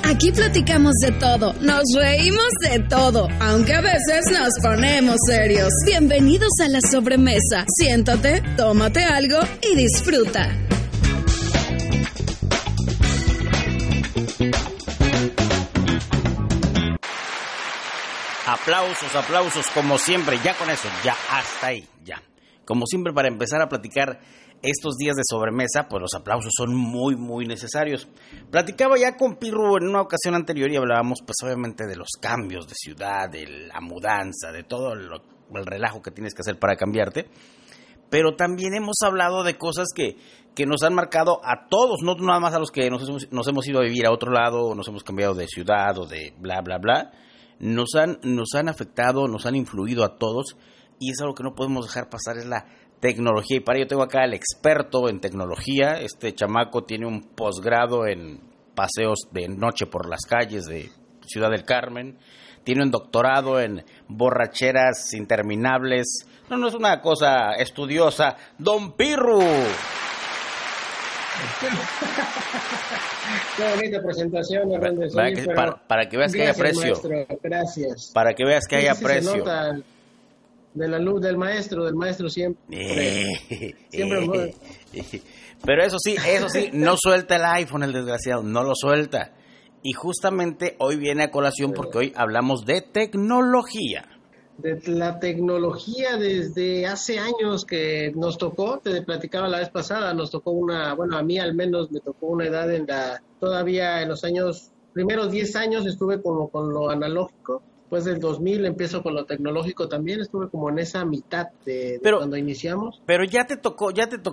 Aquí platicamos de todo, nos reímos de todo, aunque a veces nos ponemos serios. Bienvenidos a La Sobremesa. Siéntate, tómate algo y disfruta. Aplausos, como siempre, ya con eso, ya hasta ahí, ya. Como siempre, para empezar a platicar estos días de sobremesa, pues los aplausos son muy, muy necesarios. Platicaba ya con Pirru en una ocasión anterior y hablábamos, pues obviamente, de los cambios de ciudad, de la mudanza, de todo el relajo que tienes que hacer para cambiarte. Pero también hemos hablado de cosas que nos han marcado a todos, no nada más a los que nos hemos ido a vivir a otro lado, o nos hemos cambiado de ciudad o de bla, bla, bla. Nos han afectado, nos han influido a todos, y es algo que no podemos dejar pasar, es la tecnología. Y para ello tengo acá al experto en tecnología. Este chamaco tiene un posgrado en paseos de noche por las calles de Ciudad del Carmen, tiene un doctorado en borracheras interminables. No es una cosa estudiosa. ¡Don Pirru! Qué bonita presentación, Hernández. Para que veas que hay aprecio. Maestro, gracias. Para que veas que hay aprecio. Se nota de la luz del maestro siempre. Siempre. Pero eso sí, no suelta el iPhone, el desgraciado, no lo suelta. Y justamente hoy viene a colación porque hoy hablamos de tecnología. De la tecnología desde hace años que nos tocó, te platicaba la vez pasada, nos tocó a mí al menos me tocó una edad todavía en los primeros 10 años estuve como con lo analógico. Después del 2000 empiezo con lo tecnológico también, estuve como en esa mitad de cuando iniciamos. Pero ya te tocó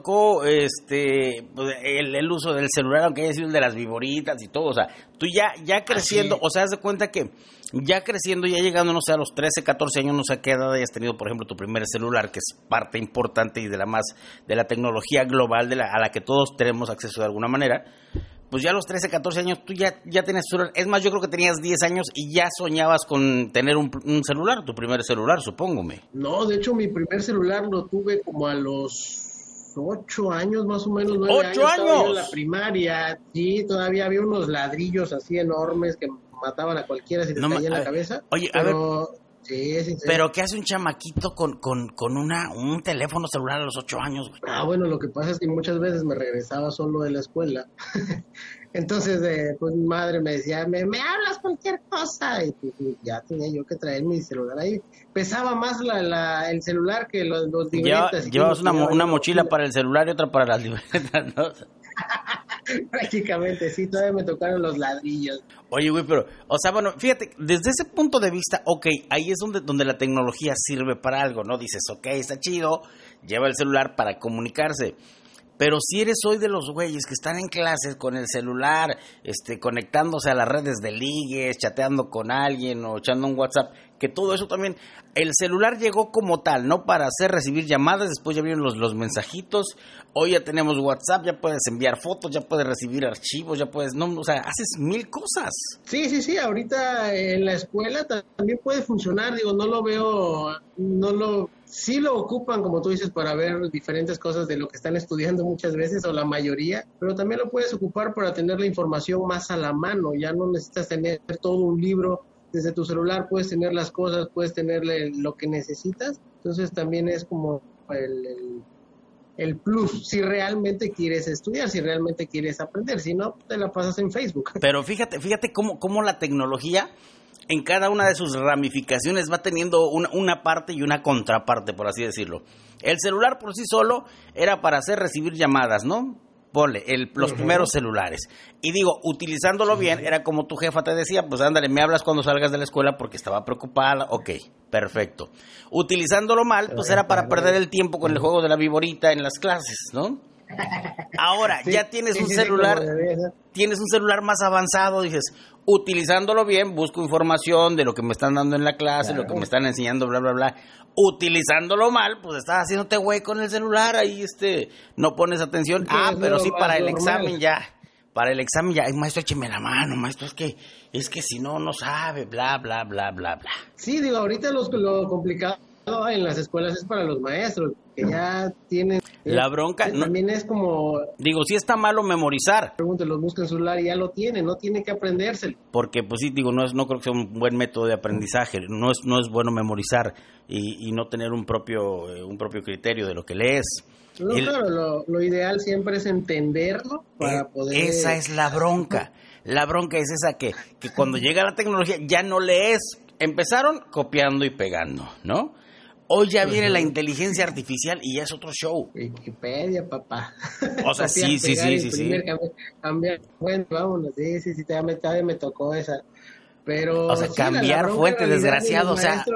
el uso del celular, aunque haya sido el de las viboritas y todo, o sea, tú ya creciendo, o sea, haz de cuenta que ya creciendo, ya llegando, no sé, a los 13, 14 años, no sé a qué edad hayas tenido, por ejemplo, tu primer celular, que es parte importante y de la tecnología global a la que todos tenemos acceso de alguna manera. Pues ya a los 13, 14 años tú ya tenías celular. Es más, yo creo que tenías 10 años y ya soñabas con tener un celular, tu primer celular, supóngome. No, de hecho mi primer celular lo tuve como a los 8 años más o menos, 9 años. ¡8 años! En la primaria, sí, todavía había unos ladrillos así enormes que mataban a cualquiera si te caía en la cabeza. Oye, a ver... Sí. Pero ¿qué hace un chamaquito con un teléfono celular a los 8 años, güey? Bueno, lo que pasa es que muchas veces me regresaba solo de la escuela. Entonces, pues mi madre me decía, me hablas cualquier cosa. Y pues ya tenía yo que traer mi celular ahí. Pesaba más el celular que los libretas. Llevabas una mochila para el celular y otra para las libretas, ¿no? Prácticamente, sí, todavía me tocaron los ladrillos. Oye, güey, pero, o sea, bueno, fíjate, desde ese punto de vista, ok, ahí es donde la tecnología sirve para algo, ¿no? Dices, ok, está chido, lleva el celular para comunicarse. Pero si eres hoy de los güeyes que están en clases con el celular, conectándose a las redes de ligues, chateando con alguien o echando un WhatsApp, que todo eso también, el celular llegó como tal, ¿no? Para recibir llamadas, después ya vieron los mensajitos, hoy ya tenemos WhatsApp, ya puedes enviar fotos, ya puedes recibir archivos, ya puedes, o sea, haces 1000 cosas. Sí, ahorita en la escuela también puede funcionar, no lo veo, sí lo ocupan, como tú dices, para ver diferentes cosas de lo que están estudiando muchas veces, o la mayoría, pero también lo puedes ocupar para tener la información más a la mano, ya no necesitas tener todo un libro. Desde tu celular puedes tener las cosas, puedes tener lo que necesitas, entonces también es como el plus, si realmente quieres estudiar, si realmente quieres aprender, si no, te la pasas en Facebook. Pero fíjate cómo la tecnología en cada una de sus ramificaciones va teniendo una parte y una contraparte, por así decirlo. El celular por sí solo era para recibir llamadas, ¿no? Ponle, los primeros celulares. Y digo, utilizándolo bien, era como tu jefa te decía, pues ándale, me hablas cuando salgas de la escuela porque estaba preocupada. Ok, perfecto. Utilizándolo mal, pues era para perder el tiempo con el juego de la viborita en las clases, ¿no? Ahora, ya tienes un celular, tienes un celular más avanzado, dices, utilizándolo bien, busco información de lo que me están dando en la clase, lo que me están enseñando, bla, bla, bla. Utilizándolo mal, pues estás haciéndote güey con el celular, ahí no pones atención. Pero sí, para el examen ya, ay, maestro, écheme la mano, maestro, es que si no sabe, bla, bla, bla, bla, bla. Sí, ahorita lo complicado en las escuelas es para los maestros, que ya tienen La bronca... También es como... Digo, sí está malo memorizar. Lo busca en celular y ya lo tiene, no tiene que aprendérselo. Porque, pues sí, digo, no creo que sea un buen método de aprendizaje. No es bueno memorizar y no tener un propio criterio de lo que lees. No, claro, lo ideal siempre es entenderlo para poder... Esa es la bronca. La bronca es esa que cuando llega la tecnología ya no lees. Empezaron copiando y pegando, ¿no? Hoy ya viene la inteligencia artificial y ya es otro show. Wikipedia, papá. O sea, sí. Cambiar fuente, vámonos, sí, todavía me tocó esa. Pero... O sea, cambiar fuente, desgraciado, o sea...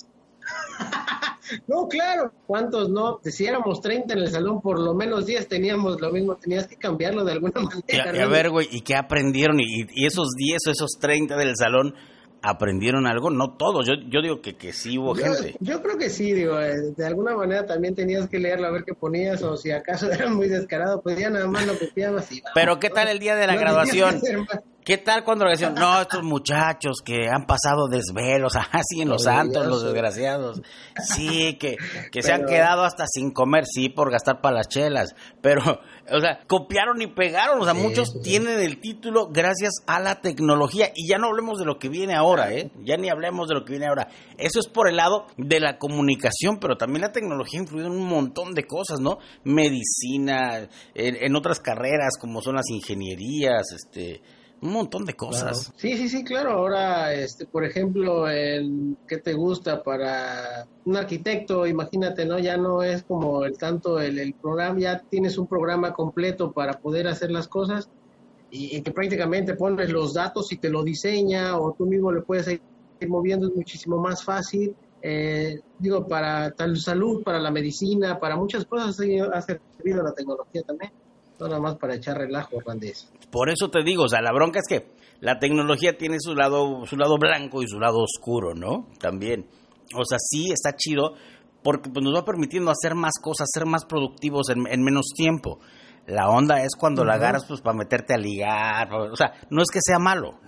No, claro, ¿cuántos no? Si éramos 30 en el salón, por lo menos 10 teníamos lo mismo, tenías que cambiarlo de alguna manera. Y a ver, güey, ¿y qué aprendieron? Y esos 10 o esos 30 del salón, ¿aprendieron algo? No todos, yo digo que sí hubo gente. Yo creo que sí, digo, de alguna manera también tenías que leerlo a ver qué ponías, o si acaso era muy descarado, pues ya nada más lo copiabas y... Pero ¿qué tal el día de la graduación? ¿Qué tal cuando la graduación? No, estos muchachos que han pasado desvelos, así en los santos, los desgraciados. Sí, que se han quedado hasta sin comer, sí, por gastar para las chelas. Pero, o sea, copiaron y pegaron. O sea, muchos tienen el título gracias a la tecnología. Y ya no hablemos de lo que viene ahora, ¿eh? Ya ni hablemos de lo que viene ahora. Eso es por el lado de la comunicación, pero también la tecnología ha influido en un montón de cosas, ¿no? Medicina, en otras carreras como son las ingenierías, un montón de cosas. Claro. Sí, claro. Ahora, por ejemplo, ¿qué te gusta para un arquitecto? Imagínate, ¿no? Ya no es como el programa, ya tienes un programa completo para poder hacer las cosas y que prácticamente pones los datos y te lo diseña, o tú mismo le puedes ir moviendo, es muchísimo más fácil. Digo, para tal salud, para la medicina, para muchas cosas ha servido la tecnología también. No nada más para echar relajo, Randes. Por eso te digo, o sea, la bronca es que la tecnología tiene su lado blanco y su lado oscuro, ¿no? También. O sea, sí está chido porque pues, nos va permitiendo hacer más cosas, ser más productivos en menos tiempo. La onda es cuando la agarras pues para meterte a ligar. O sea, no es que sea malo,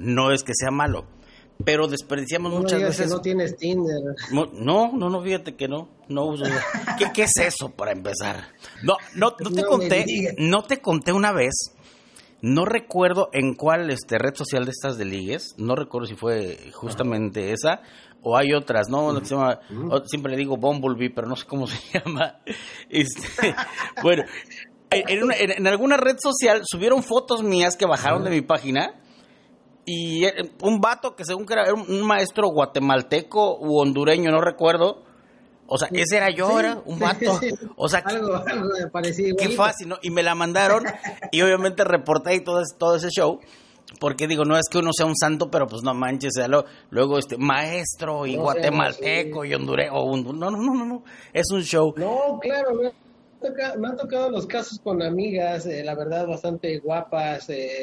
pero desperdiciamos muchas veces. Que no tienes Tinder. No, fíjate que no uso. ¿Qué es eso para empezar? No te conté una vez. No recuerdo en cuál red social de estas de ligues. No recuerdo si fue justamente esa o hay otras, ¿no? Que se llama, siempre le digo Bumblebee, pero no sé cómo se llama. Bueno, en alguna red social subieron fotos mías que bajaron de mi página. Y un vato que según que era un maestro guatemalteco u hondureño, no recuerdo. O sea, ese era yo, era un vato. O sea, algo parecido. Qué fácil, ¿no? Y me la mandaron y obviamente reporté y todo ese show. Porque digo, no es que uno sea un santo, pero pues no manches, luego maestro y guatemalteco y hondureño. No, es un show. No, claro, me han tocado los casos con amigas, la verdad, bastante guapas,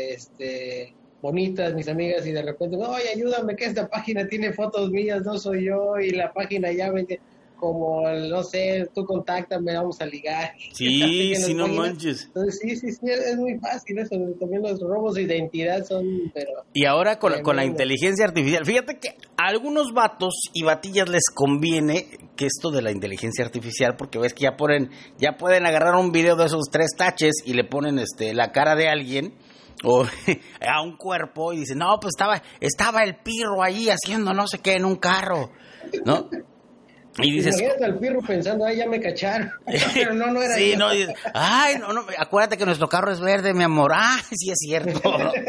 bonitas, mis amigas, y de repente, oye, ayúdame que esta página tiene fotos mías, no soy yo, y la página ya vende como, no sé, tú contáctame, vamos a ligar. Sí, no manches. Entonces, sí, es muy fácil eso, también los robos de identidad son, pero... Y ahora con la inteligencia artificial, fíjate que a algunos vatos y batillas les conviene que esto de la inteligencia artificial, porque ves que ya pueden agarrar un video de esos 3 taches y le ponen la cara de alguien, o a un cuerpo, y dicen, no, pues estaba el pirro ahí haciendo no sé qué en un carro, ¿no? Y dices, imagínate al pirro pensando, ya me cacharon, pero no era sí, yo. No, dices, no, acuérdate que nuestro carro es verde, mi amor. Sí es cierto.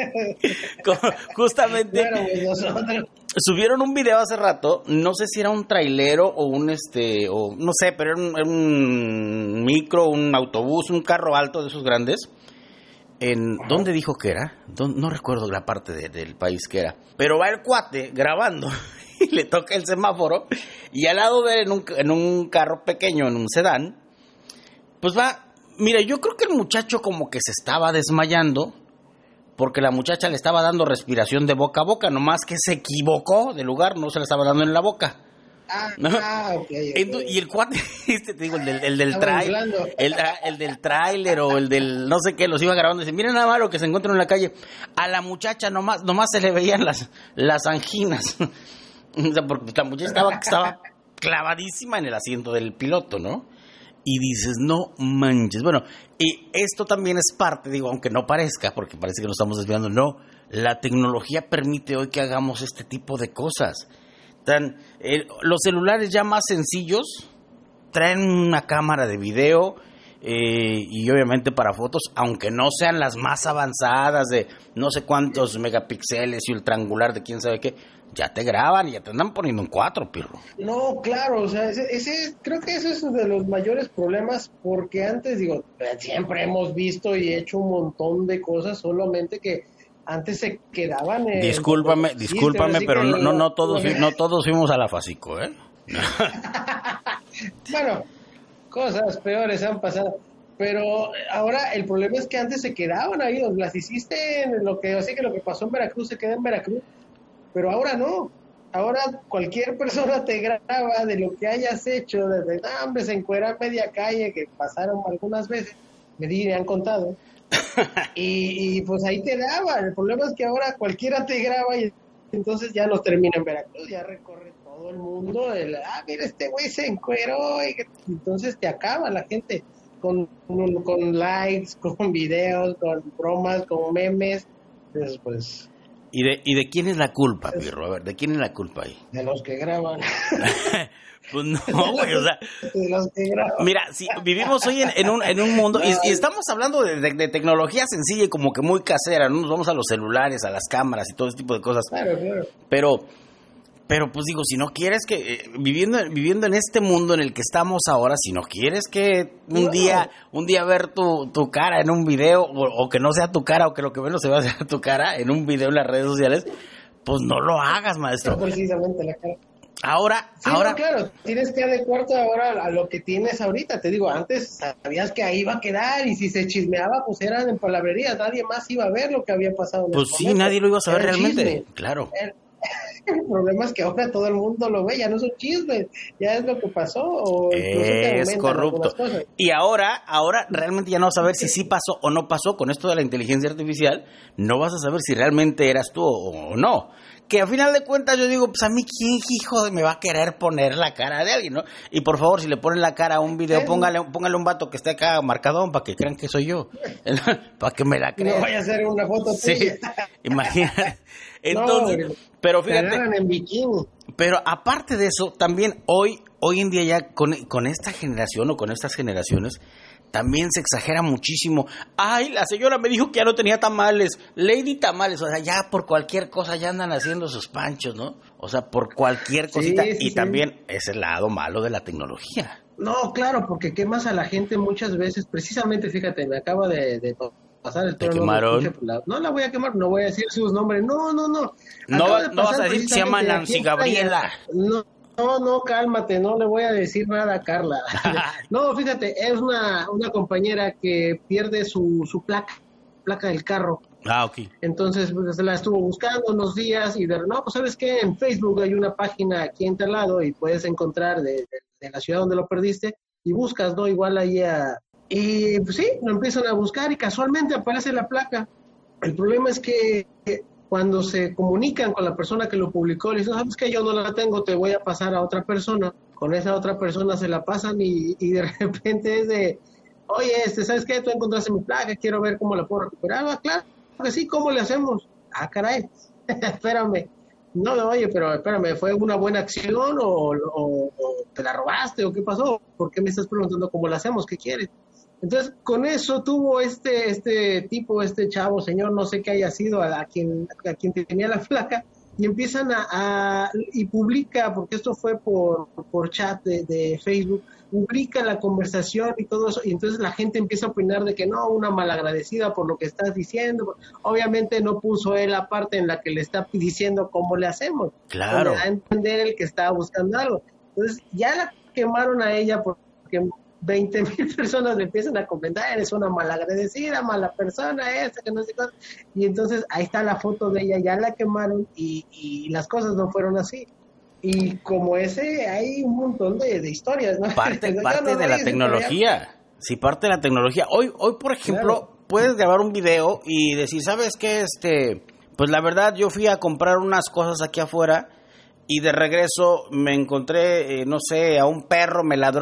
Justamente subieron un video hace rato, no sé si era un trailero o o no sé, pero era un micro, un autobús, un carro alto de esos grandes. ¿Dónde dijo que era? No recuerdo la parte del país que era. Pero va el cuate grabando y le toca el semáforo y al lado de él en un carro pequeño, en un sedán, pues va. Mira, yo creo que el muchacho como que se estaba desmayando porque la muchacha le estaba dando respiración de boca a boca, nomás que se equivocó de lugar, no se la estaba dando en la boca. ¿No? Okay. Y el cuate, te digo, el del tráiler o el del no sé qué, los iba grabando y dice, miren nada más lo que se encuentra en la calle. A la muchacha nomás se le veían las anginas. O sea, porque la muchacha estaba clavadísima en el asiento del piloto, ¿no? y dices, no manches. Bueno, y esto también es parte, digo, aunque no parezca, porque parece que nos estamos desviando, no, la tecnología permite hoy que hagamos este tipo de cosas. Los celulares ya más sencillos traen una cámara de video y obviamente para fotos, aunque no sean las más avanzadas de no sé cuántos megapíxeles y el triangular de quién sabe qué, ya te graban y ya te andan poniendo en 4, pirro. No, claro, o sea, creo que ese es uno de los mayores problemas, porque antes, digo, siempre hemos visto y hecho un montón de cosas, solamente que antes se quedaban... Discúlpame, pero no todos fuimos a la Fasico, ¿eh? Bueno, cosas peores han pasado, pero ahora el problema es que antes se quedaban ahí, las hiciste en así que lo que pasó en Veracruz se queda en Veracruz, pero ahora no. Ahora cualquier persona te graba de lo que hayas hecho, desde hombre, se encuera media calle, que pasaron algunas veces, me han contado, y pues ahí te daban. El problema es que ahora cualquiera te graba y entonces ya nos termina en Veracruz, ya recorre todo el mundo, mira, este güey se encueró, y entonces te acaba la gente con likes, con videos, con bromas, con memes. Entonces, pues... ¿Y de quién es la culpa, Pirro? A ver, ¿de quién es la culpa ahí? De los que graban. Pues no, güey, o sea... De los que graban. Mira, si vivimos hoy en un mundo, y estamos hablando de tecnología sencilla y como que muy casera, ¿no? Nos vamos a los celulares, a las cámaras y todo ese tipo de cosas. Claro, claro. Pero pues digo, si no quieres que, viviendo en este mundo en el que estamos ahora, si no quieres que un día ver tu cara en un video, o que no sea tu cara, o que lo que menos se va a hacer tu cara en un video en las redes sociales, pues no lo hagas, maestro. No precisamente la cara. Ahora, no, claro, tienes que adecuarte ahora a lo que tienes ahorita. Te digo, antes sabías que ahí iba a quedar, y si se chismeaba, pues eran en palabrerías, nadie más iba a ver lo que había pasado. Pues sí, nadie lo iba a saber realmente, claro. El problema es que ahora todo el mundo lo ve, ya no son chismes, ya es lo que pasó, o es corrupto. Y ahora realmente ya no vas a saber si sí pasó o no pasó. Con esto de la inteligencia artificial, no vas a saber si realmente eras tú o no. Que a final de cuentas yo digo, pues a mí quién hijo me va a querer poner la cara de alguien, ¿no? Y por favor, si le ponen la cara a un video, póngale un vato que esté acá marcadón para que crean que soy yo, para que me la crean. No vaya a ser una foto tuya. Sí, imagínate. Entonces, pero fíjate, en bikini. Pero aparte de eso, también hoy en día ya con esta generación o con estas generaciones, también se exagera muchísimo. Ay, la señora me dijo que ya no tenía tamales, Lady Tamales, o sea, ya por cualquier cosa ya andan haciendo sus panchos, ¿no? O sea, por cualquier cosita, y también es el lado malo de la tecnología. No, claro, porque quemas a la gente muchas veces, precisamente, fíjate, me acaba de pasar el turno. No la voy a quemar, no voy a decir sus nombres, no. No vas a decir que se llama Nancy Gabriela. No, cálmate, no le voy a decir nada a Carla. No, fíjate, es una compañera que pierde su placa del carro. Ah, ok. Entonces, pues, la estuvo buscando unos días y pues ¿sabes qué? En Facebook hay una página aquí en tal lado y puedes encontrar de la ciudad donde lo perdiste y buscas, ¿no? Igual ahí y pues sí, lo empiezan a buscar y casualmente aparece la placa. El problema es que cuando se comunican con la persona que lo publicó, le dicen, ¿sabes qué? Yo no la tengo, te voy a pasar a otra persona. Con esa otra persona se la pasan y de repente es de, oye, ¿sabes qué? Tú encontraste mi placa, quiero ver cómo la puedo recuperar. Ah, claro que sí, ¿cómo le hacemos? Ah, caray, espérame. No, oye, pero espérame, ¿fue una buena acción o te la robaste o qué pasó? ¿Por qué me estás preguntando cómo la hacemos? ¿Qué quieres? Entonces, con eso tuvo este tipo, este chavo, señor, no sé qué haya sido, a quien tenía la placa, y empiezan y publica, porque esto fue por chat de Facebook, publica la conversación y todo eso, y entonces la gente empieza a opinar de que no, una malagradecida por lo que estás diciendo. Obviamente no puso él la parte en la que le está diciendo cómo le hacemos. Claro. Le da a entender el que estaba buscando algo. Entonces, ya la quemaron a ella porque 20,000 personas le empiezan a comentar, eres una malagradecida, mala persona, que no sé qué. Y entonces ahí está la foto de ella, ya la quemaron y las cosas no fueron así. Y como hay un montón de historias, ¿no? Parte de la tecnología. Sí, parte de la tecnología. Hoy por ejemplo, claro, puedes grabar un video y decir, ¿sabes qué? Pues la verdad, yo fui a comprar unas cosas aquí afuera y de regreso me encontré, no sé, a un perro me ladró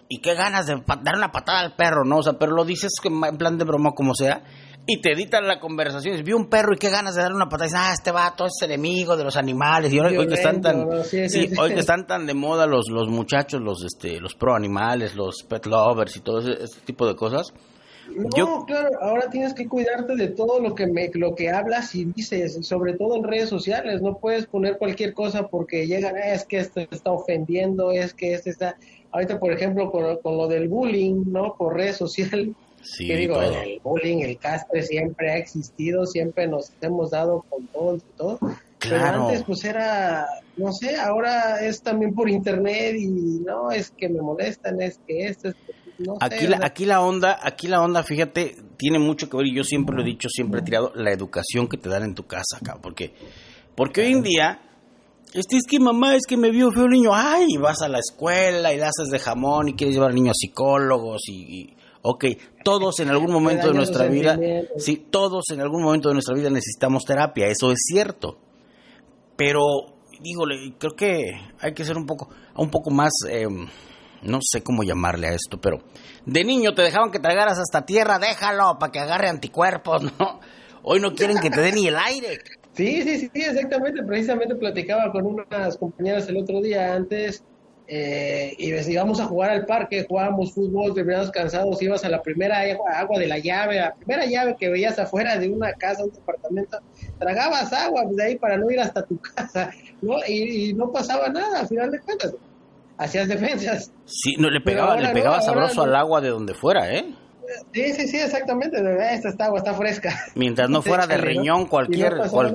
y qué ganas de dar una patada al perro, ¿no? O sea, pero lo dices en plan de broma como sea, y te editan la conversación. Vi un perro y qué ganas de darle una patada. Y dicen, este vato es enemigo de los animales. Y hoy que están tan, ¿no? Hoy que están tan de moda los muchachos, los pro animales, los pet lovers y todo ese tipo de cosas. No, claro, ahora tienes que cuidarte de todo lo que hablas y dices, sobre todo en redes sociales. No puedes poner cualquier cosa porque llegan, es que esto está ofendiendo, es que este está... Ahorita, por ejemplo, con lo del bullying, ¿no? Por redes sociales. Sí, que digo, el bullying, el castre siempre ha existido, siempre nos hemos dado con todo. Claro. Pero antes pues era, no sé, ahora es también por internet y no, es que me molestan, es que esto es... No sé, aquí la onda, fíjate, tiene mucho que ver, y yo siempre lo he dicho, siempre he tirado la educación que te dan en tu casa acá, porque hoy en día, es que mamá, es que me vio feo el niño, ay, vas a la escuela y le haces de jamón y quieres llevar al niño a psicólogos y ok, todos en algún momento de nuestra vida, sí, todos en algún momento de nuestra vida necesitamos terapia, eso es cierto, pero, creo que hay que ser un poco más... no sé cómo llamarle a esto, pero de niño te dejaban que tragaras hasta tierra, déjalo para que agarre anticuerpos, ¿no? Hoy no quieren que te dé ni el aire. Sí, exactamente. Precisamente platicaba con unas compañeras el otro día antes y íbamos a jugar al parque, jugábamos fútbol, terminamos cansados, ibas a la primera agua de la llave, la primera llave que veías afuera de una casa, un departamento, tragabas agua de ahí para no ir hasta tu casa, ¿no? Y no pasaba nada, al final de cuentas. Hacías defensas. Sí, no, le pegaba sabroso al agua de donde fuera, ¿eh? Sí, exactamente. Esta agua está fresca. Mientras no fuera de riñón, cualquier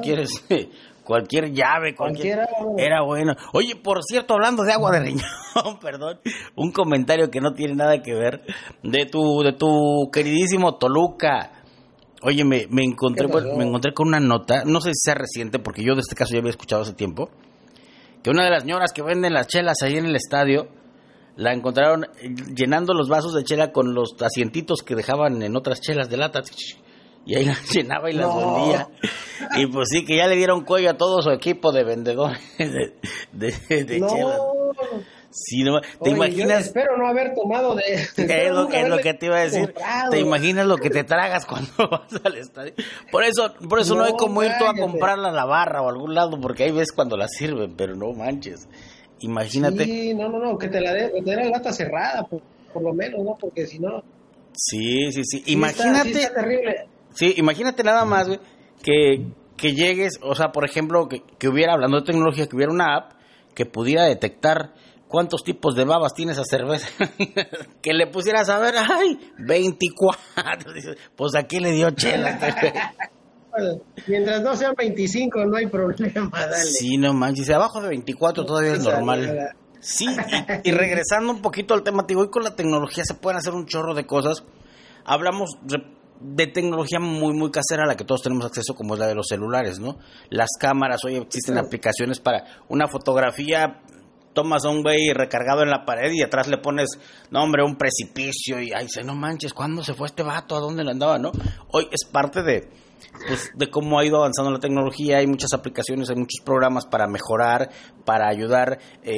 llave, era bueno. Oye, por cierto, hablando de agua de riñón, perdón, un comentario que no tiene nada que ver de tu queridísimo Toluca. Oye, me encontré con una nota, no sé si sea reciente, porque yo de este caso ya había escuchado hace tiempo, que una de las señoras que venden las chelas ahí en el estadio la encontraron llenando los vasos de chela con los asientitos que dejaban en otras chelas de lata, y ahí las llenaba y las vendía. Y pues sí, que ya le dieron cuello a todo su equipo de vendedores de chelas. Sí, no, ¿te imaginas? Yo espero no haber tomado de... Es lo que te iba a decir. Comprado. ¿Te imaginas lo que te tragas cuando vas al estadio? Por eso no hay como ir tú a comprarla a la barra o a algún lado, porque ahí ves cuando la sirven, pero no manches. Imagínate. Sí, no, que te la la lata cerrada, por lo menos, ¿no? Porque si no... Sí. Imagínate... Está terrible. Sí, imagínate nada más, güey, que llegues, o sea, por ejemplo, que hubiera, hablando de tecnología, que hubiera una app que pudiera detectar cuántos tipos de babas tiene esa cerveza, que le pusieras a ver, ay, 24, pues aquí le dio chela. Bueno, mientras no sean 25 no hay problema, dale. Sí, no manches, abajo de 24 todavía es normal. Sí, y regresando un poquito al tema, te digo, hoy con la tecnología se pueden hacer un chorro de cosas. Hablamos de tecnología muy, muy casera a la que todos tenemos acceso, como es la de los celulares, ¿no? Las cámaras, hoy existen aplicaciones para una fotografía, tomas a un güey recargado en la pared y atrás le pones, no hombre, un precipicio y, ay, no manches, ¿cuándo se fue este vato? ¿A dónde le andaba, no? Hoy es parte de cómo ha ido avanzando la tecnología. Hay muchas aplicaciones, hay muchos programas para mejorar, para ayudar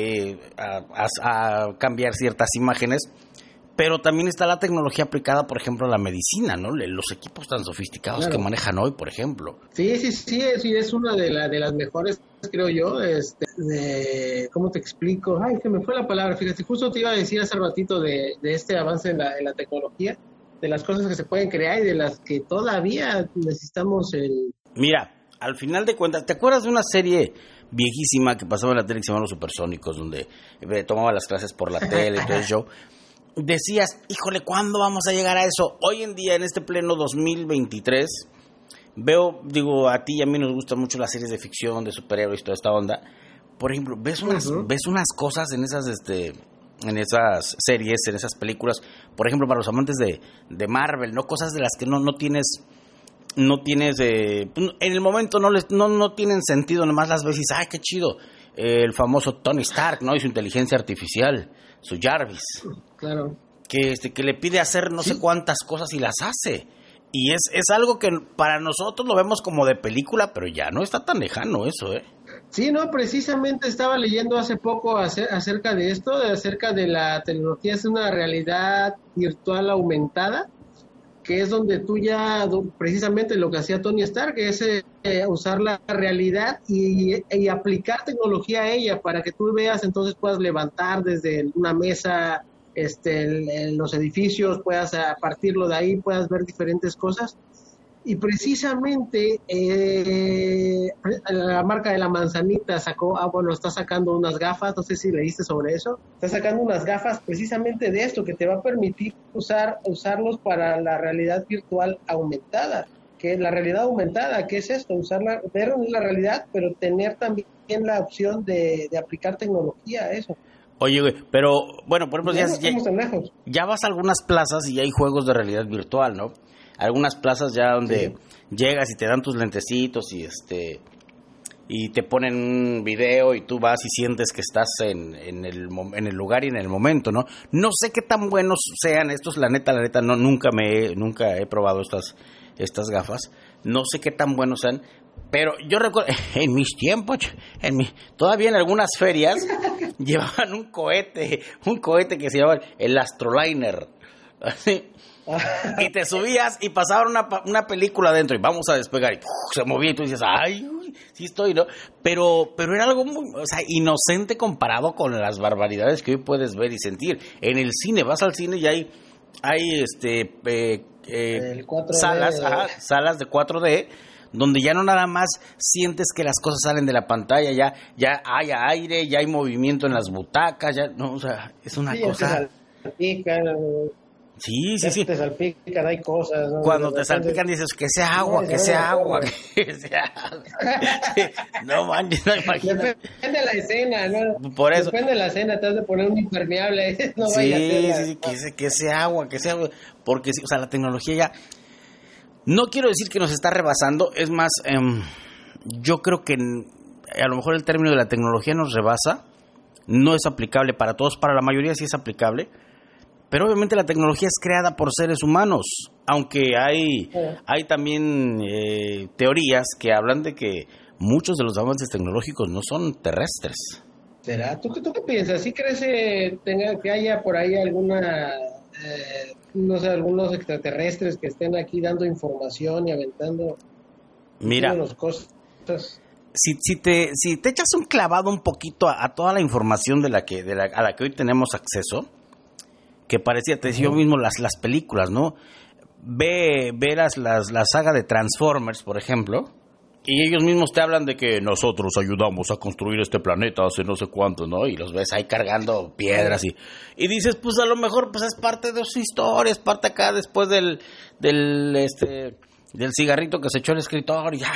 a cambiar ciertas imágenes. Pero también está la tecnología aplicada, por ejemplo, a la medicina, ¿no? Los equipos tan sofisticados que manejan hoy, por ejemplo. Sí, es una de las mejores, creo yo, ¿cómo te explico? Ay, que me fue la palabra, fíjate, justo te iba a decir hace ratito de este avance en la tecnología, de las cosas que se pueden crear y de las que todavía necesitamos Mira, al final de cuentas, ¿te acuerdas de una serie viejísima que pasaba en la tele que se llamaba Los Supersónicos, donde tomaba las clases por la tele y todo el show? Decías, híjole, ¿cuándo vamos a llegar a eso? Hoy en día, en este pleno 2023, a ti y a mí nos gustan mucho las series de ficción, de superhéroes y toda esta onda. Por ejemplo, ves unas cosas en esas series, en esas películas, por ejemplo, para los amantes de Marvel, ¿no? Cosas de las que no tienes, en el momento no tienen sentido, nomás las ves y dices, ¡ay, qué chido! El famoso Tony Stark, ¿no? Y su inteligencia artificial, su Jarvis. Claro. Que le pide hacer no sé cuántas cosas y las hace. Y es algo que para nosotros lo vemos como de película, pero ya no está tan lejano eso, ¿eh? Sí, no, precisamente estaba leyendo hace poco acerca de esto, acerca de la tecnología, es una realidad virtual aumentada, que es donde tú ya, precisamente lo que hacía Tony Stark, que es usar la realidad y aplicar tecnología a ella para que tú veas, entonces puedas levantar desde una mesa en los edificios, puedas partirlo de ahí, puedas ver diferentes cosas. Y precisamente la marca de la manzanita está sacando unas gafas, no sé si leíste sobre eso, está sacando unas gafas precisamente de esto, que te va a permitir usarlos para la realidad virtual aumentada. Que la realidad aumentada, ¿qué es esto? Ver la realidad, pero tener también la opción de aplicar tecnología a eso. Oye, güey, pero bueno, por ejemplo, ya vas a algunas plazas y hay juegos de realidad virtual, ¿no? Algunas plazas ya donde llegas y te dan tus lentecitos y te ponen un video y tú vas y sientes que estás en el lugar y en el momento, ¿no? No sé qué tan buenos sean estos, la neta, no, nunca he probado estas gafas, no sé qué tan buenos sean, pero yo recuerdo, en mis tiempos, todavía en algunas ferias llevaban un cohete que se llamaba el Astroliner, así. Y te subías y pasaban una película adentro y vamos a despegar y se movía y tú dices, ay, uy, sí estoy, ¿no? Pero era algo muy, inocente comparado con las barbaridades que hoy puedes ver y sentir. En el cine, vas al cine y hay salas de 4D donde ya no nada más sientes que las cosas salen de la pantalla, ya hay aire, ya hay movimiento en las butacas, ya no, es una cosa. Sí. Te salpican, hay cosas, ¿no? Cuando te salpican dices, que sea agua. No manches, no imagínate. Depende de la escena, ¿no? Por eso. Depende de la escena, te has de poner un impermeable. No sí, que sea agua. Porque, la tecnología ya... No quiero decir que nos está rebasando, es más, yo creo que a lo mejor el término de la tecnología nos rebasa, no es aplicable para todos, para la mayoría sí es aplicable, pero obviamente la tecnología es creada por seres humanos, aunque hay también teorías que hablan de que muchos de los avances tecnológicos no son terrestres. ¿Será? ¿Tú qué piensas? ¿Sí crees que haya por ahí alguna, algunos extraterrestres que estén aquí dando información y aventando cosas? Si te echas un clavado un poquito a toda la información a la que hoy tenemos acceso, que parecía, te decía yo mismo, las películas, ¿no? Ve la saga de Transformers, por ejemplo, y ellos mismos te hablan de que nosotros ayudamos a construir este planeta hace no sé cuánto, ¿no? Y los ves ahí cargando piedras y dices, pues a lo mejor pues es parte de su historia, es parte acá después del cigarrito que se echó el escritor y ya,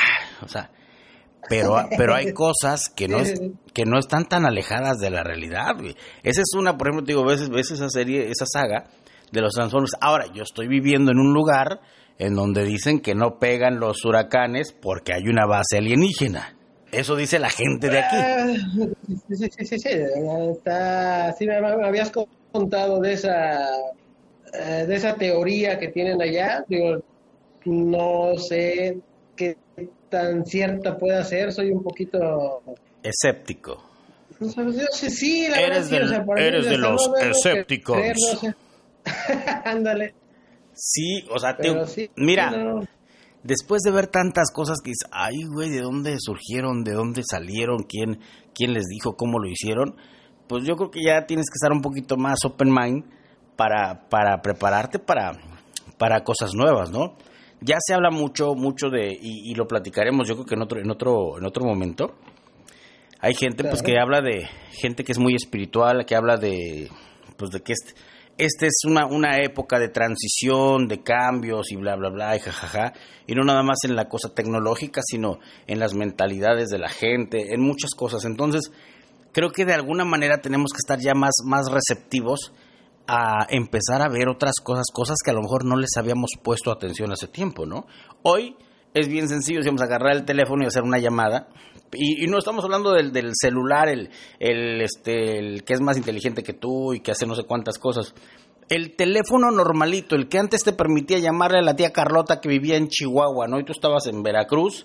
pero hay cosas que no están tan alejadas de la realidad, güey. Esa es una, por ejemplo, te digo, ves esa saga de los Transformers. Ahora, yo estoy viviendo en un lugar en donde dicen que no pegan los huracanes porque hay una base alienígena. Eso dice la gente de aquí. Sí. Sí, me habías contado de esa teoría que tienen allá. Digo, no sé qué tan cierta pueda ser, soy un poquito escéptico. No sé, sí, la eres verdad, eres de los escépticos. No sé. Ándale. Sí, mira, después de ver tantas cosas que dices, ay, güey, ¿de dónde surgieron? ¿De dónde salieron? ¿Quién les dijo? ¿Cómo lo hicieron? Pues yo creo que ya tienes que estar un poquito más open mind para prepararte para cosas nuevas, ¿no? Ya se habla mucho de, y lo platicaremos yo creo que en otro momento. Hay gente pues que habla de gente que es muy espiritual, que habla de pues de que este es una época de transición, de cambios y bla bla bla y jajaja, y no nada más en la cosa tecnológica, sino en las mentalidades de la gente, en muchas cosas. Entonces, creo que de alguna manera tenemos que estar ya más receptivos a empezar a ver otras cosas que a lo mejor no les habíamos puesto atención hace tiempo, ¿no? Hoy es bien sencillo, si vamos a agarrar el teléfono y hacer una llamada, y no estamos hablando del celular, el que es más inteligente que tú y que hace no sé cuántas cosas. El teléfono normalito, el que antes te permitía llamarle a la tía Carlota que vivía en Chihuahua, ¿no? Y tú estabas en Veracruz,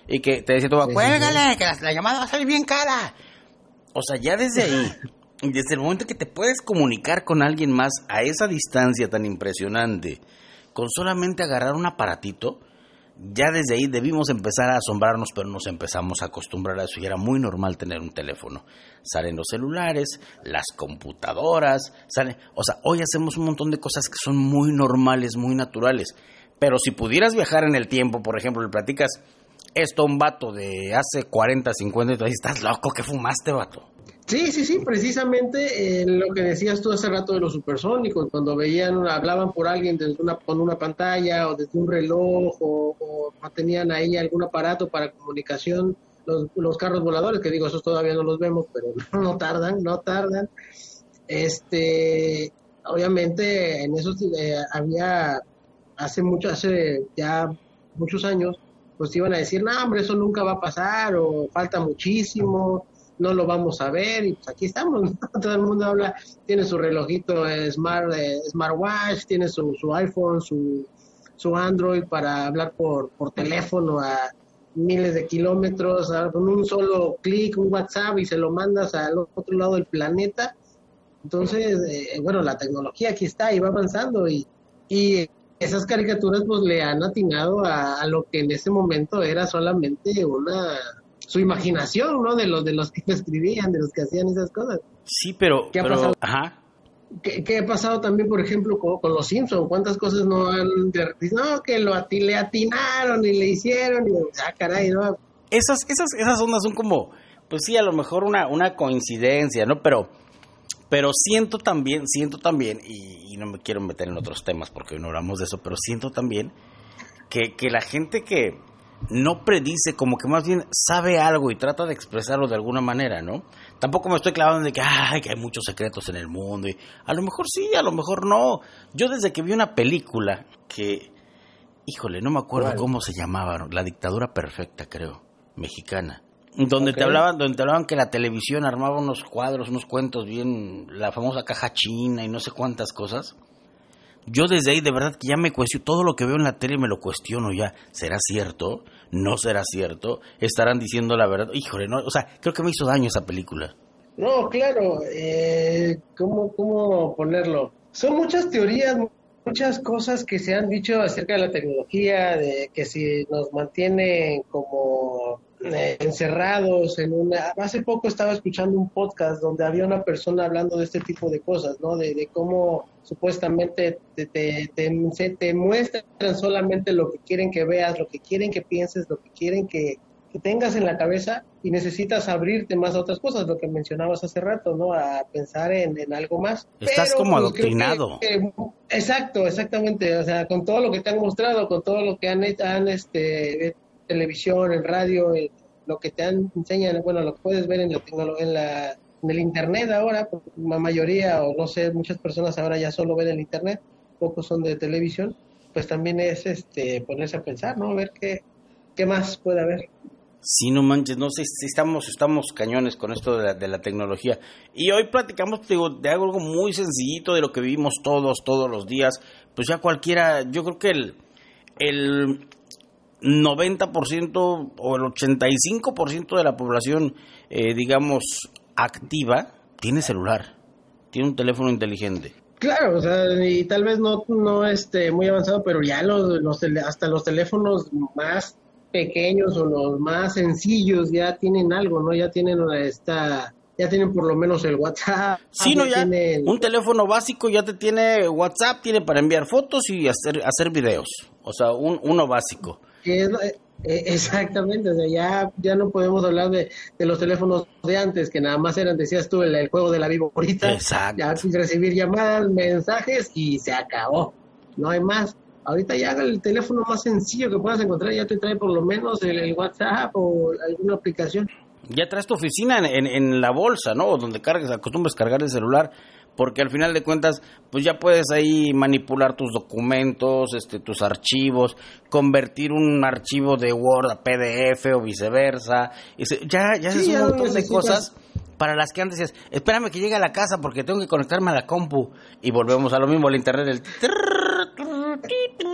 y que te decía, cuélgale, que la llamada va a salir bien cara. O sea, ya desde ahí, desde el momento que te puedes comunicar con alguien más a esa distancia tan impresionante, con solamente agarrar un aparatito, ya desde ahí debimos empezar a asombrarnos, pero nos empezamos a acostumbrar a eso y era muy normal tener un teléfono. Salen los celulares, las computadoras, o sea, hoy hacemos un montón de cosas que son muy normales, muy naturales. Pero si pudieras viajar en el tiempo, por ejemplo, le platicas esto a un vato de hace 40, 50, y tú dices, ¿estás loco? ¿Qué fumaste, vato? Sí, precisamente lo que decías tú hace rato de los supersónicos, cuando hablaban por alguien con una pantalla o desde un reloj o tenían ahí algún aparato para comunicación, los carros voladores, que digo, esos todavía no los vemos, pero no tardan. Obviamente en esos había hace ya muchos años, pues iban a decir, no, hombre, eso nunca va a pasar, o falta muchísimo, no lo vamos a ver, y pues aquí estamos, ¿no? Todo el mundo habla, tiene su relojito smartwatch, tiene su iPhone, su Android para hablar por teléfono a miles de kilómetros, con un solo clic, un WhatsApp, y se lo mandas al otro lado del planeta. Entonces, la tecnología aquí está y va avanzando, y esas caricaturas pues le han atinado a lo que en ese momento era solamente su imaginación, ¿no? De los que escribían, de los que hacían esas cosas. Sí, pero ¿Qué ha pasado? Ajá. ¿Qué ha pasado también, por ejemplo, con los Simpsons? ¿Cuántas cosas no han... No, que le atinaron y le hicieron, y caray, ¿no? Esas ondas son como, pues sí, a lo mejor una coincidencia, ¿no? Pero siento también, y no me quiero meter en otros temas porque no hablamos de eso, pero siento también que la gente que no predice, como que más bien sabe algo y trata de expresarlo de alguna manera, ¿no? Tampoco me estoy clavando en que hay muchos secretos en el mundo, y a lo mejor sí, a lo mejor no. Yo desde que vi una película que, híjole, no me acuerdo cómo se llamaba, La Dictadura Perfecta, creo, mexicana, donde te hablaban que la televisión armaba unos cuadros, unos cuentos bien, la famosa caja china y no sé cuántas cosas. Yo desde ahí de verdad que ya me cuestiono, todo lo que veo en la tele me lo cuestiono ya. ¿Será cierto? ¿No será cierto? ¿Estarán diciendo la verdad? Híjole, no, o sea, creo que me hizo daño esa película. No, claro, ¿cómo ponerlo? Son muchas teorías, muchas cosas que se han dicho acerca de la tecnología, de que si nos mantienen como encerrados en Hace poco estaba escuchando un podcast donde había una persona hablando de este tipo de cosas, ¿no? De cómo supuestamente te muestran solamente lo que quieren que veas, lo que quieren que pienses, lo que quieren que tengas en la cabeza, y necesitas abrirte más a otras cosas, lo que mencionabas hace rato, ¿no? A pensar en algo más. Estás pero, como adoctrinado. Exactamente, o sea, con todo lo que te han mostrado, con todo lo que han televisión, en radio, lo que te enseñan, lo que puedes ver en el internet ahora, porque la mayoría, o no sé, muchas personas ahora ya solo ven el internet, pocos son de televisión, pues también es ponerse a pensar, ¿no? A ver qué más puede haber. Sí, no manches, no sé si estamos cañones con esto de la tecnología. Y hoy platicamos, de algo muy sencillito, de lo que vivimos todos los días. Pues ya cualquiera, yo creo que el 90% o el 85% de la población, activa, tiene celular, tiene un teléfono inteligente. Claro, o sea, y tal vez no muy avanzado, pero ya hasta los teléfonos más pequeños o los más sencillos ya tienen algo, ¿no? Ya tienen por lo menos el WhatsApp. Sí, no, ya un teléfono básico ya te tiene WhatsApp, tiene para enviar fotos y hacer videos. O sea, uno básico. Exactamente, o sea, ya no podemos hablar de los teléfonos de antes, que nada más decías tú, el juego de la viborita. Exacto. Ya recibir llamadas, mensajes y se acabó. No hay más. Ahorita ya el teléfono más sencillo que puedas encontrar ya te trae por lo menos el WhatsApp o alguna aplicación. Ya traes tu oficina en la bolsa, ¿no? Donde acostumbres cargar el celular, porque al final de cuentas, pues ya puedes ahí manipular tus documentos, tus archivos, convertir un archivo de Word a PDF o viceversa. Ya es un montón de cosas para las que antes decías, espérame que llegue a la casa porque tengo que conectarme a la compu. Y volvemos a lo mismo, al internet,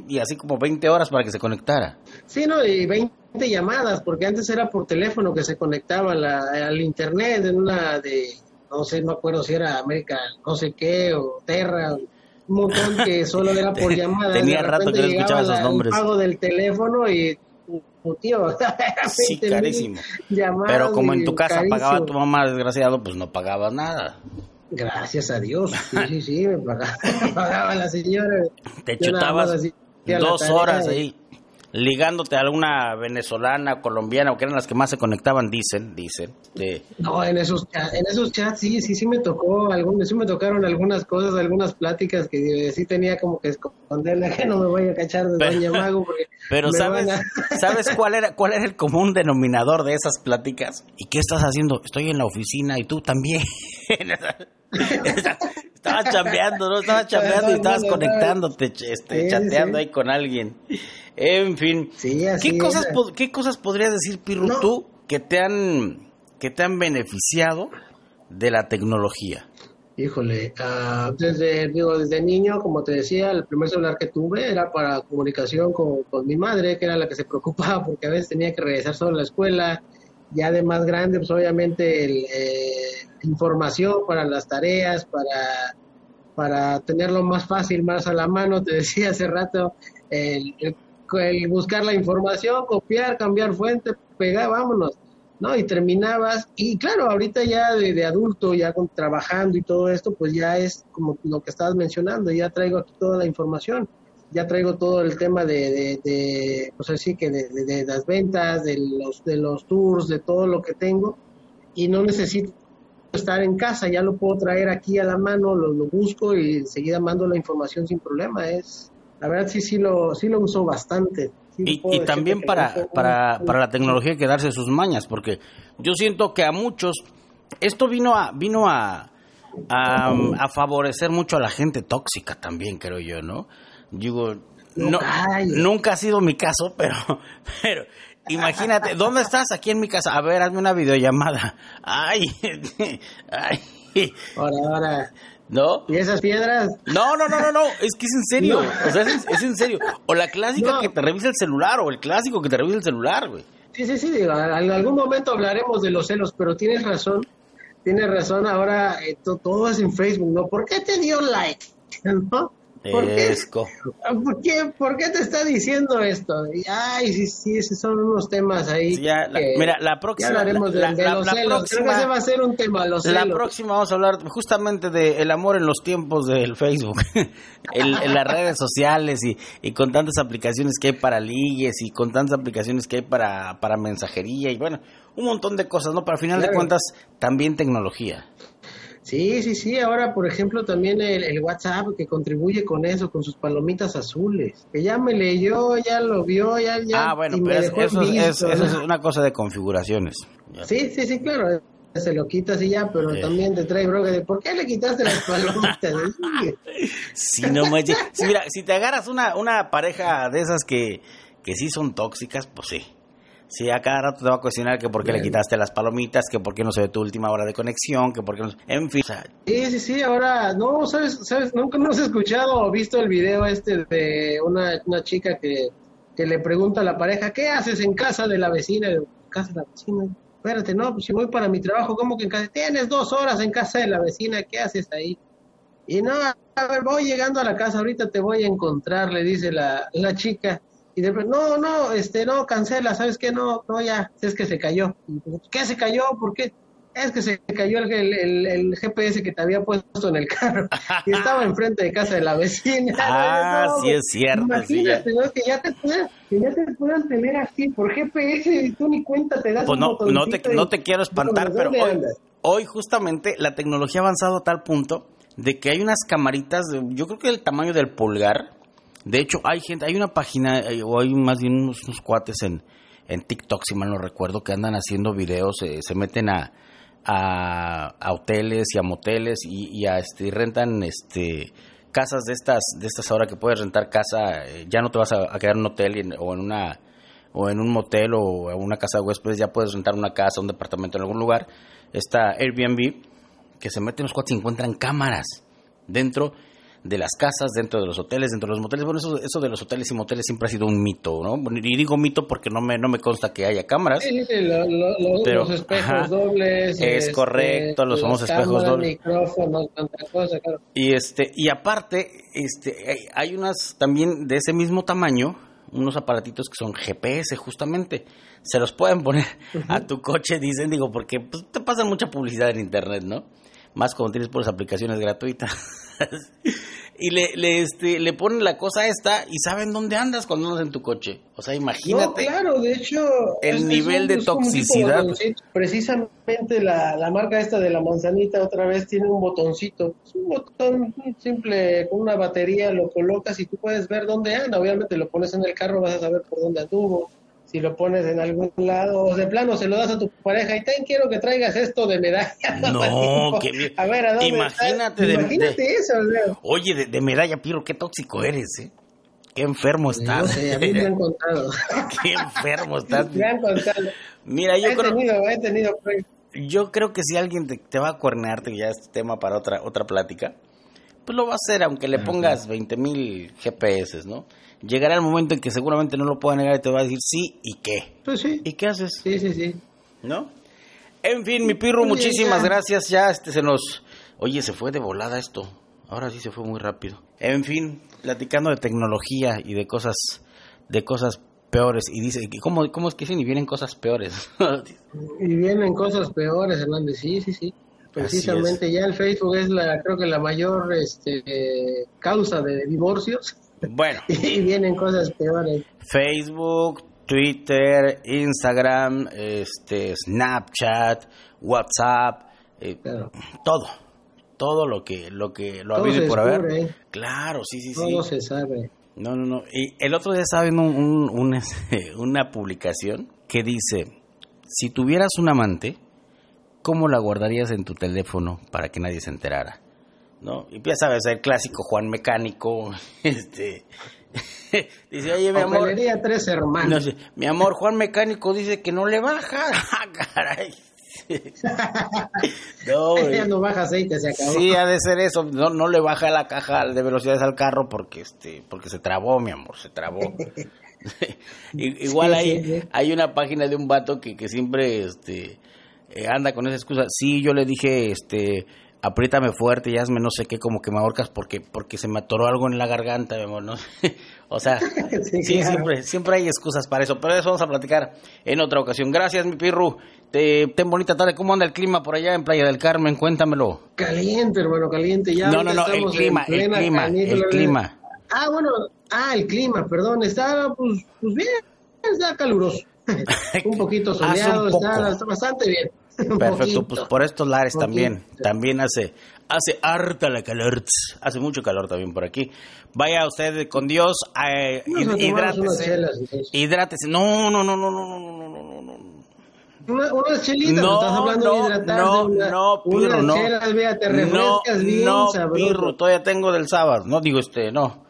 y así como 20 horas para que se conectara. Sí, no, y 20 llamadas, porque antes era por teléfono que se conectaba al internet en una de, no sé, no me acuerdo si era América, no sé qué, o Terra, un montón que solo era por llamadas. Tenía rato que no escuchaba esos nombres. El pago del teléfono y tío, sí, carísimo. Pero como en tu casa carísimo. pagaba tu mamá, desgraciado, pues no pagabas nada. Gracias a Dios, sí, me pagaba la señora. Te chutabas 2 horas ahí, ligándote a alguna venezolana, colombiana, o que eran las que más se conectaban, dicen. No, en esos chats sí me tocó, sí me tocaron algunas cosas, algunas pláticas que sí tenía como que esconderle, que no me voy a cachar de Doña Mago. Pero ¿sabes cuál era el común denominador de esas pláticas? ¿Y qué estás haciendo? Estoy en la oficina y tú también. Estabas chambeando, ¿no? Estabas chambeando y estabas conectándote, chateando ahí con alguien. En fin, sí, ¿qué cosas podrías decir, Pirru, tú que te han beneficiado de la tecnología? Híjole, desde niño, como te decía, el primer celular que tuve era para comunicación con mi madre, que era la que se preocupaba porque a veces tenía que regresar solo a la escuela. Ya de más grande, pues obviamente información para las tareas, para tenerlo más fácil, más a la mano. Te decía hace rato, el buscar la información, copiar, cambiar fuente, pegar, vámonos, ¿no? Y terminabas, y claro, ahorita ya de adulto, ya trabajando y todo esto, pues ya es como lo que estabas mencionando, ya traigo aquí toda la información, ya traigo todo el tema pues así que de las ventas, de los tours, de todo lo que tengo, y no necesito estar en casa, ya lo puedo traer aquí a la mano, lo busco y enseguida mando la información sin problema. La verdad sí lo uso bastante. Sí, y también para la tecnología hay que darse sus mañas, porque yo siento que a muchos esto vino a favorecer mucho a la gente tóxica también, creo yo, ¿no? Digo, nunca ha sido mi caso, pero imagínate, ¿dónde estás? Aquí en mi casa. A ver, hazme una videollamada. Ay. Ahora. ¿No? ¿Y esas piedras? No, es que es en serio. No. O sea, es en serio. O la clásica que te revisa el celular, o el clásico que te revisa el celular, güey. Sí, digo, en algún momento hablaremos de los celos, pero tienes razón, ahora todo es en Facebook, ¿no? ¿Por qué te dio like? ¿No? ¿Por qué te está diciendo esto? Ay, sí, esos son unos temas ahí. Sí, mira, la próxima. Ya hablaremos de los celos. Creo que ese va a ser un tema, los celos. La próxima vamos a hablar justamente del amor en los tiempos del Facebook. en las redes sociales y con tantas aplicaciones que hay para ligues y con tantas aplicaciones que hay para mensajería y bueno, un montón de cosas, ¿no? Pero al final de cuentas, también tecnología. Sí, ahora por ejemplo también el WhatsApp que contribuye con eso, con sus palomitas azules, que ya me leyó, ya lo vio, ya bueno, pero eso es una cosa de configuraciones. Sí, claro, se lo quitas y ya, pero también te trae bronca de ¿por qué le quitaste las palomitas? Sí, no manches. Sí, mira, si te agarras una pareja de esas que sí son tóxicas, pues sí. Sí, a cada rato te va a cuestionar que por qué le quitaste las palomitas, que por qué no se ve tu última hora de conexión, que por qué no... En fin. O sea, sí, ahora, no, ¿sabes? Nunca no has escuchado o visto el video de una chica que le pregunta a la pareja, ¿qué haces en casa de la vecina? ¿Casa de la vecina? Espérate, no, pues si voy para mi trabajo, ¿cómo que en casa? Tienes 2 horas en casa de la vecina, ¿qué haces ahí? Y no, a ver, voy llegando a la casa, ahorita te voy a encontrar, le dice la chica. Y de repente, no, cancela, ¿sabes qué? No, ya, es que se cayó. ¿Qué se cayó? ¿Por qué? Es que se cayó el GPS que te había puesto en el carro y estaba enfrente de casa de la vecina. Sí es cierto. Imagínate, sí, ¿no? Que ya te puedan tener así por GPS y tú ni cuenta te das. Pues no te quiero espantar, pero hoy justamente la tecnología ha avanzado a tal punto de que hay unas camaritas, yo creo que del tamaño del pulgar. De hecho, hay una página, o hay más bien unos cuates en TikTok, si mal no recuerdo, que andan haciendo videos, se meten a hoteles y a moteles y rentan casas de estas ahora que puedes rentar casa, ya no te vas a quedar en un hotel o en un motel o en una casa de huéspedes, ya puedes rentar una casa, un departamento en algún lugar. Está Airbnb, que se meten los cuates y encuentran cámaras dentro de las casas, dentro de los hoteles, dentro de los moteles. Bueno, eso de los hoteles y moteles siempre ha sido un mito, ¿no? Y digo mito porque no me consta que haya cámaras. Sí, pero, los espejos dobles. Es correcto, los famosos espejos dobles. Micrófonos, tanta cosa, claro. Y aparte, hay unas también de ese mismo tamaño, unos aparatitos que son GPS justamente. Se los pueden poner a tu coche, dicen, porque pues, te pasan mucha publicidad en internet, ¿no? Más cuando tienes por las aplicaciones gratuitas. Y le ponen la cosa esta y saben dónde andas cuando andas en tu coche. O sea, imagínate. No, claro, de hecho, el nivel de toxicidad. Precisamente la marca esta de la manzanita otra vez tiene un botoncito. Es un botón simple con una batería, lo colocas y tú puedes ver dónde anda. Obviamente lo pones en el carro, vas a saber por dónde anduvo. Si lo pones en algún lado, o de plano se lo das a tu pareja y quiero que traigas esto de medalla. No, que bien. A ver, ¿a dónde imagínate imagínate eso, Leo. Oye, de medalla, Pirro, qué tóxico eres, ¿eh? Qué enfermo estás. No sé, a mí me han contado. Qué enfermo estás. Me han contado. Mira, yo he tenido. Yo creo que si alguien te va a cuernearte, ya es tema para otra plática, pues lo va a hacer, aunque le pongas 20,000 GPS, ¿no? Llegará el momento en que seguramente no lo pueda negar y te va a decir sí, ¿y qué? Pues sí. ¿Y qué haces? Sí. ¿No? En fin, mi Pirro, muchísimas gracias. Ya Oye, se fue de volada esto. Ahora sí se fue muy rápido. En fin, platicando de tecnología y de cosas peores. Y dice, ¿cómo es que dicen? Y vienen cosas peores. Y vienen cosas peores, Hernández. Sí. Precisamente ya el Facebook es creo que la mayor causa de divorcios. Bueno. Y vienen cosas peores. Facebook, Twitter, Instagram, Snapchat, WhatsApp, claro. Todo lo ha habido por haber. Claro, sí. Todo se sabe. No. Y el otro día estaba viendo una publicación que dice, si tuvieras un amante, ¿cómo la guardarías en tu teléfono para que nadie se enterara? ¿No? Y ya sabes, el clásico Juan Mecánico, dice, oye, mi amor, Papelería Tres Hermanos. No, mi amor, Juan Mecánico dice que no le baja. Caray. Ya no baja aceite, se acabó. Sí, ha de ser eso. No le baja la caja de velocidades al carro porque se trabó, mi amor, se trabó. Igual hay una página de un vato que siempre anda con esa excusa. Sí, yo le dije, apriétame fuerte y hazme no sé qué, como que me ahorcas porque se me atoró algo en la garganta, mi amor, ¿no? O sea, sí, claro. siempre hay excusas para eso, pero eso vamos a platicar en otra ocasión. Gracias, mi Pirru. Ten bonita tarde. ¿Cómo anda el clima por allá en Playa del Carmen? Cuéntamelo. Caliente, hermano, caliente. Ya no, el clima. Ah, bueno, el clima, perdón. Está, pues bien, está caluroso. Un poquito soleado, está bastante bien. Perfecto, pues por estos lares también hace harta la calor, hace mucho calor también por aquí. Vaya usted con Dios, hidrátese. No. Unas chelitas, estás hablando de hidratarse. Pirro, no. Chelas, vea, te refrescas bien, sabroso. Pirro, todavía tengo del sábado. No, digo no.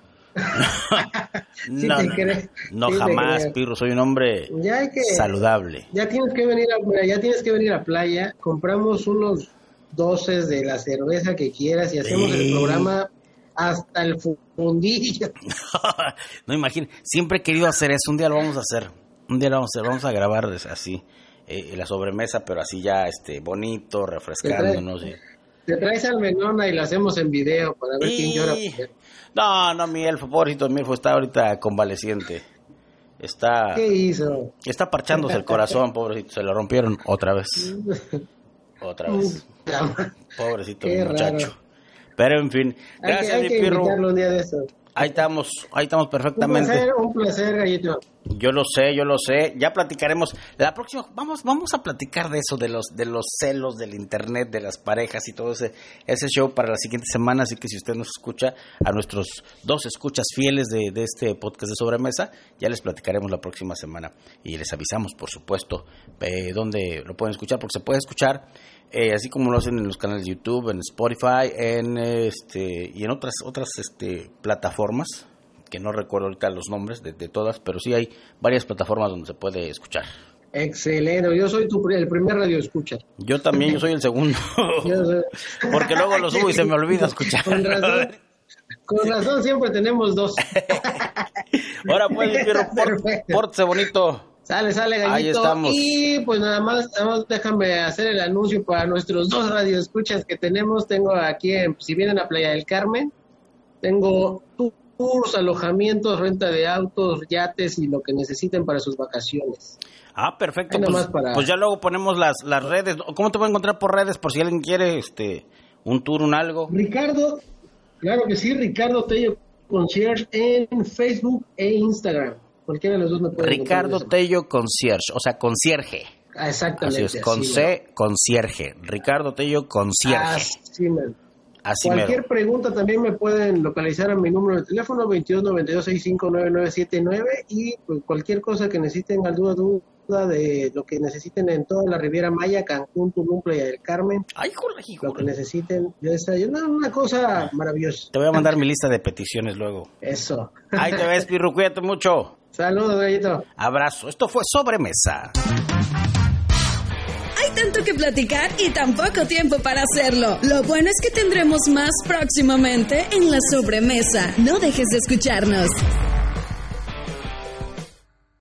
No, jamás, Pirro, soy un hombre saludable. Ya tienes que venir a playa, compramos unos 12 de la cerveza que quieras y hacemos el programa hasta el fundillo. No, imagínate, siempre he querido hacer eso, un día lo vamos a hacer, vamos a grabar así, la sobremesa, pero así ya bonito, refrescándonos. Te traes al Menona y lo hacemos en video para ver quién llora primero. No, mi elfo, pobrecito, mi elfo está ahorita convaleciente. ¿Qué hizo? Está parchándose el corazón, pobrecito, se lo rompieron otra vez. Pobrecito mi muchacho. Raro. Pero en fin, gracias, mi Pirro. Un día de estos. Ahí estamos perfectamente. Un placer, Gallito. Yo lo sé. Ya platicaremos. La próxima, vamos a platicar de eso, de los celos del internet, de las parejas y todo ese show para la siguiente semana. Así que si usted nos escucha, a nuestros 2 escuchas fieles de este podcast de Sobremesa, ya les platicaremos la próxima semana. Y les avisamos, por supuesto, dónde lo pueden escuchar, porque se puede escuchar así como lo hacen en los canales de YouTube, en Spotify, y en otras plataformas, que no recuerdo ahorita los nombres de todas, pero sí hay varias plataformas donde se puede escuchar. Excelente, yo soy el primer radio escucha. Yo también, yo soy el segundo. Porque luego lo subo y se me olvida escuchar. Con razón siempre tenemos 2. Ahora pues, Pirro, pórtese bonito. Sale, Gallito. Ahí estamos. Y pues nada más déjame hacer el anuncio para nuestros 2 radioescuchas que tenemos. Tengo aquí, si vienen a Playa del Carmen, tengo tours, alojamientos, renta de autos, yates y lo que necesiten para sus vacaciones. Ah, perfecto. Pues ya luego ponemos las redes. ¿Cómo te pueden encontrar por redes por si alguien quiere un tour, un algo? Ricardo, claro que sí, Ricardo Tello Concierge en Facebook e Instagram. Cualquiera de los dos me puede Ricardo Tello Concierge, o sea, concierge. Ah, exactamente. Así es, con C, concierge. Ricardo Tello Concierge. Así Cualquier pregunta también me pueden localizar a mi número de teléfono 2292659979 y pues, cualquier cosa que necesiten, alguna duda de lo que necesiten en toda la Riviera Maya, Cancún, Tulum, Playa del Carmen. Ay, joder. Lo que necesiten, una cosa maravillosa. Te voy a mandar mi lista de peticiones luego. Eso. Ahí te ves, Pirru, cuídate mucho. Saludos, Gallito. Abrazo. Esto fue Sobremesa. Hay tanto que platicar y tan poco tiempo para hacerlo. Lo bueno es que tendremos más próximamente en La Sobremesa. No dejes de escucharnos.